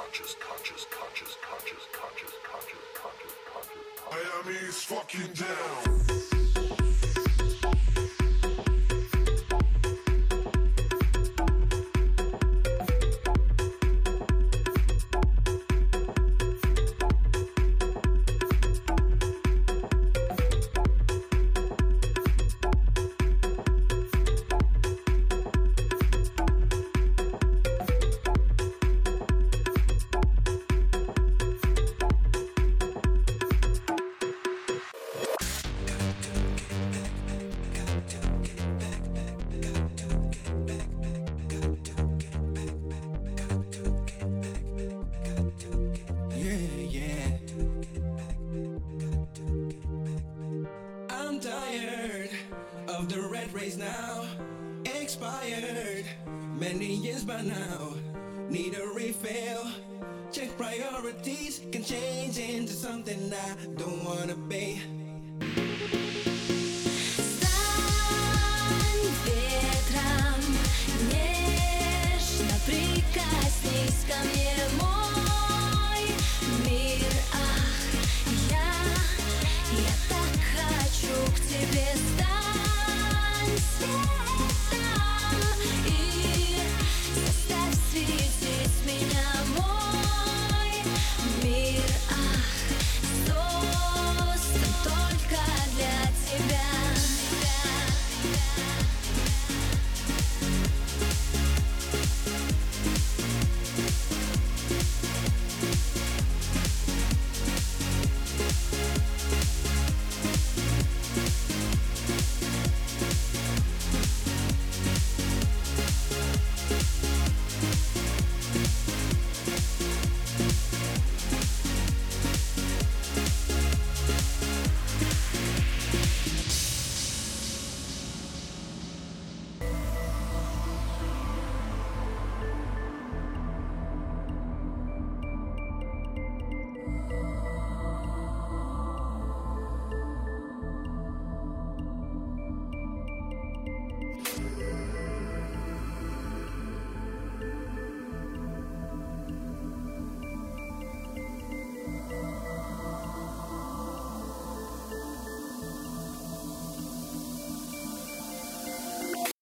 Miami is fucking down. I'm tired of the red race now. Expired many years by now. Need a refill. Check priorities can change into something I don't wanna be. Стань ветром, нежно прикоснись ко мне, мой мир. Ах, я так хочу к тебе.